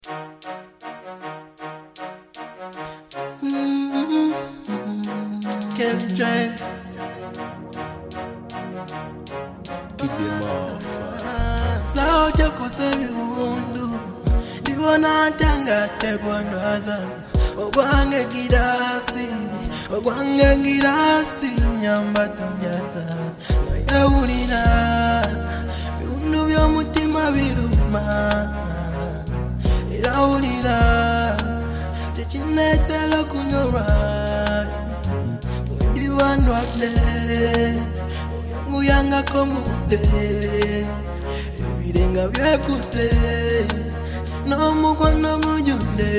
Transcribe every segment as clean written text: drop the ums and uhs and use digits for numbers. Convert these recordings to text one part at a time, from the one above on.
Kelly Trent. Sauti kusemi mundu Divona tanga tegwandaza Ogwange girasi Nyamba tujasa Nayawulira Biundu by'omutima biruma Irawulira Tekinetela kunyora Ndibandwate Nguyanga komude Ebirenga byekute Nomukwano gujunde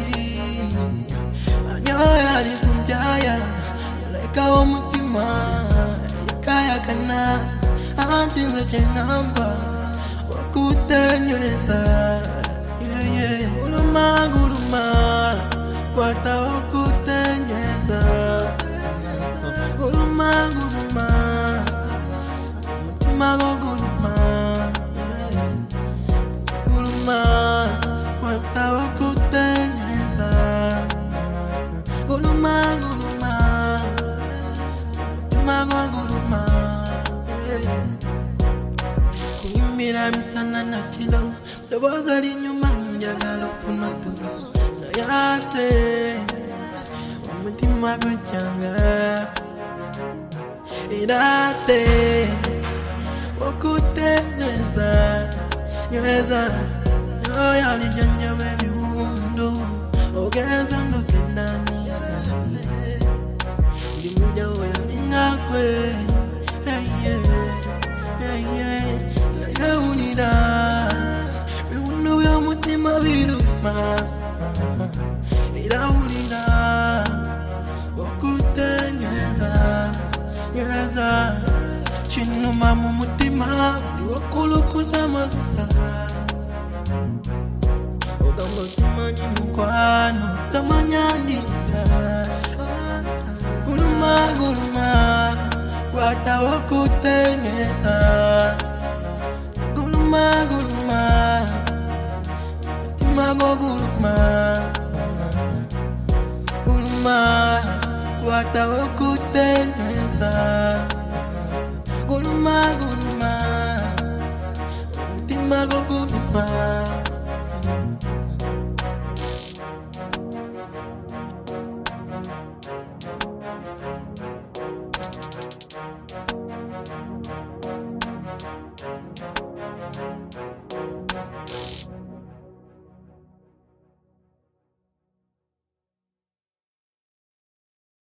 Anyoya ali kunjaya Leka omutima Yakaya kana Antinze chenamba Wakutenyweza Guluma Kwata wakutenyweza Guluma Mutima guluma Kwata wakutenyweza Guluma Mutima guluma Kuimira misana na tilo Doboza li nyuma njagala funa tuga Nayate Umutima guchanga Irate Wakutenyweza Nyweza Nyoya li janja baby wundu Ogeza ndo kendani Limuja oya lingakwe Nayawulira Biundu by'omutima biruma Irawulira Wakutenyweza Chinuma mu mutima Wakulukuza amazuka Ogamba simanyi mukwano Tamanyandika Guluma Kwata wakutenyweza Guluma Mutima guluma Kwata wakutenyweza Guluma Mutima guluma